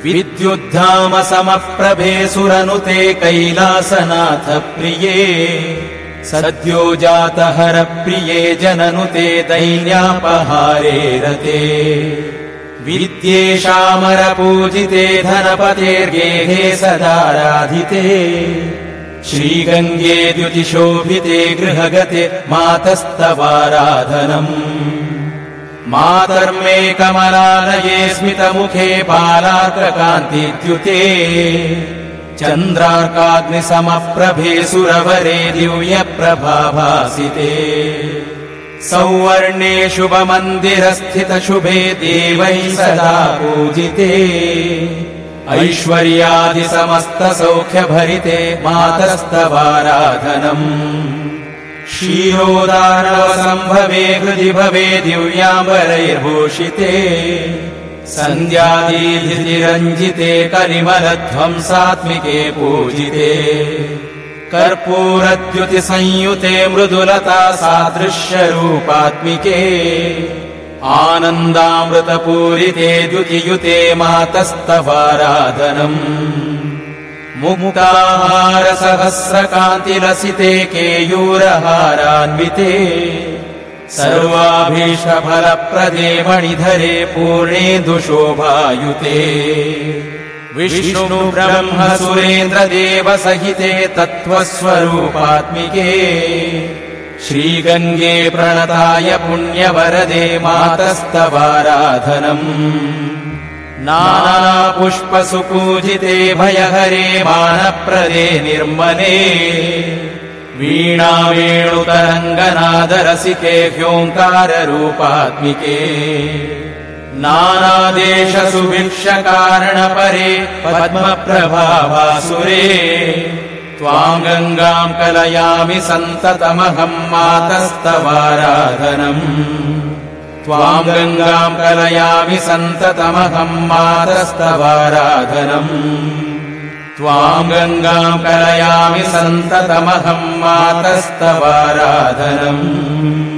विद्युद्धाम समप्रभे सुरनुते कैलासनाथ प्रिये सद्यो जातहर प्रिये जननुते दैन्यापहारे रते विद्ये शामर पूजिते धनपतेर्गेहे सदाराधिते श्रीगङ्गे द्युतिशोभिते गृहगते मातस्तवाराधनम् मातर्मे कमलालये स्मितमुखे बालार्ककान्तिद्युते चन्द्रार्काग्निसमप्रभे सुरवरे दिव्यप्रभाभासिते सौवर्णे शुभमन्दिरस्थितशुभे देवैः सदा पूजिते ऐश्वर्यादिसमस्तसौख्यभरिते मातस्तवाराधनम् क्षीरोदारवसम्भवे हृदि भवे दिव्याम्बरैर्भूषिते सन्ध्यादीधिरञ्जिते कलिमलध्वंसात्मिके पूजिते कर्पूरद्युतिसंयुते मृदुलता सादृश्यरूपात्मिके आनन्दामृतपूरिते द्युतियुते मातस्तवाराधनम् मुक्ताहारसहस्रकान्तिलसिते केयूरहारान्विते सर्वाभीष्टफलप्रदे मणिधरे पूर्णेन्दुशोभायुते विष्णु ब्रह्म सुरेन्द्रदेव सहिते तत्त्वस्वरूपात्मिके श्रीगङ्गे प्रणताय पुण्यवरदे मातस्तवाराधनम् नानापुष्पसुपूजिते भयहरे मानप्रदे निर्मले वीणावेणुतरङ्गनादरसिके ह्योङ्काररूपात्मिके नानादेशसुभिक्षकारणपरे पद्मप्रभावासुरे त्वाम् गङ्गाम् कलयामि सन्ततमहम् मातस्तवाराधनम् त्वाम् गङ्गाम् कलयामि सन्ततमहम् मातस्तवाराधनम् त्वाम् गङ्गाम् कलयामि सन्ततमहम् मातस्तवाराधनम्